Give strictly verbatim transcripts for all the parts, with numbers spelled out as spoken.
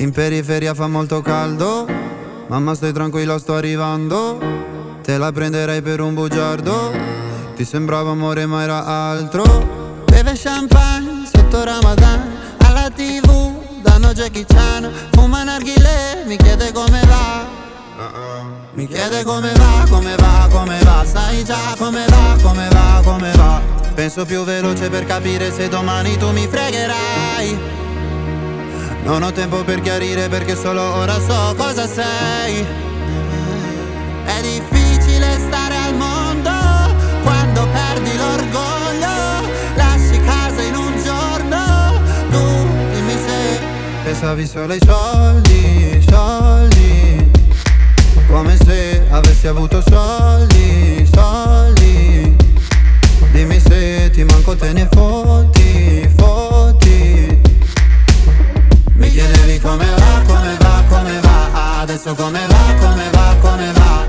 In periferia fa molto caldo, mamma stai tranquilla sto arrivando. Te la prenderei per un bugiardo, ti sembrava amore ma era altro. Beve champagne sotto Ramadan, alla tv danno Jackie Chan. Fuma narghilè, mi chiede come va. Mi chiede come va, come va, come va. Sai già come va, come va, come va. Penso più veloce per capire se domani tu mi fregherai. Non ho tempo per chiarire perché solo ora so cosa sei. È difficile stare al mondo quando perdi l'orgoglio. Lasci casa in un giorno, tu dimmi se pensavi solo ai soldi, soldi. Come se avessi avuto soldi, soldi. Dimmi se ti manco te ne fotti, fotti. Mi chiedevi come va, come va, come va. Adesso come va, come va, come va.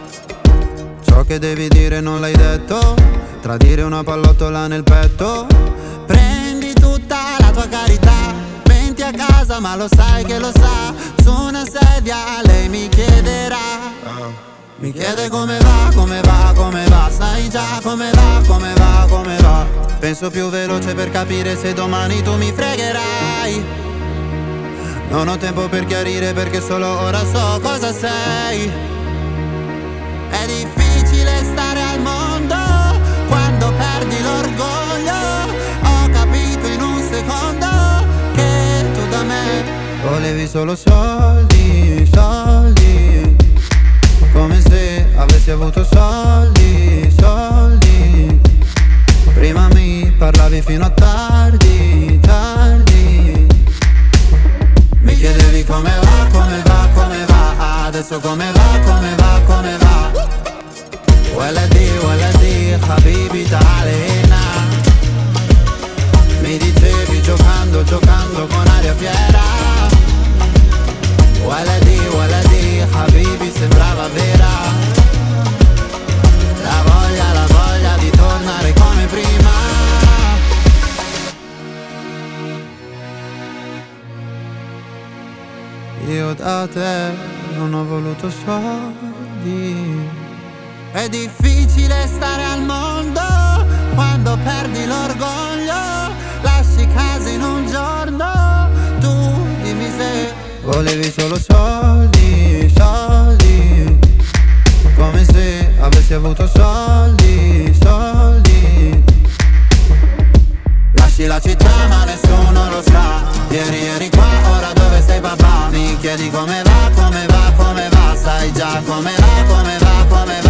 Ciò che devi dire non l'hai detto. Tradire una pallottola nel petto. Prendi tutta la tua carità, menti a casa ma lo sai che lo sa. Su una sedia lei mi chiederà. Mi chiede come va, come va, come va. Sai già come va, come va, come va. Penso più veloce per capire se domani tu mi fregherai. Non ho tempo per chiarire perché solo ora so cosa sei. È difficile stare al mondo quando perdi l'orgoglio. Ho capito in un secondo che tu da me volevi solo soldi, soldi. Come se avessi avuto soldi, soldi. Prima mi parlavi fino a tardi, tardi. Mi chiedevi come va, come va, come va. Adesso come va, come va, come va. Waladi, waladi, habibi ta'alina. Mi dicevi giocando, giocando con aria fiera. Waladi, waladi, habibi sembrava vera. La voglia, la voglia di tornare come prima. Io da te non ho voluto soldi. È difficile stare al mondo quando perdi l'orgoglio. Lasci casa in un giorno, tu dimmi se volevi solo soldi, soldi. Come se avessi avuto soldi, soldi. Lasci la città ma nessuno lo sa. Ieri eri qua, ora dove sei papà? Mi chiedi come va, come va, come va. Sai già come va, come va, come va.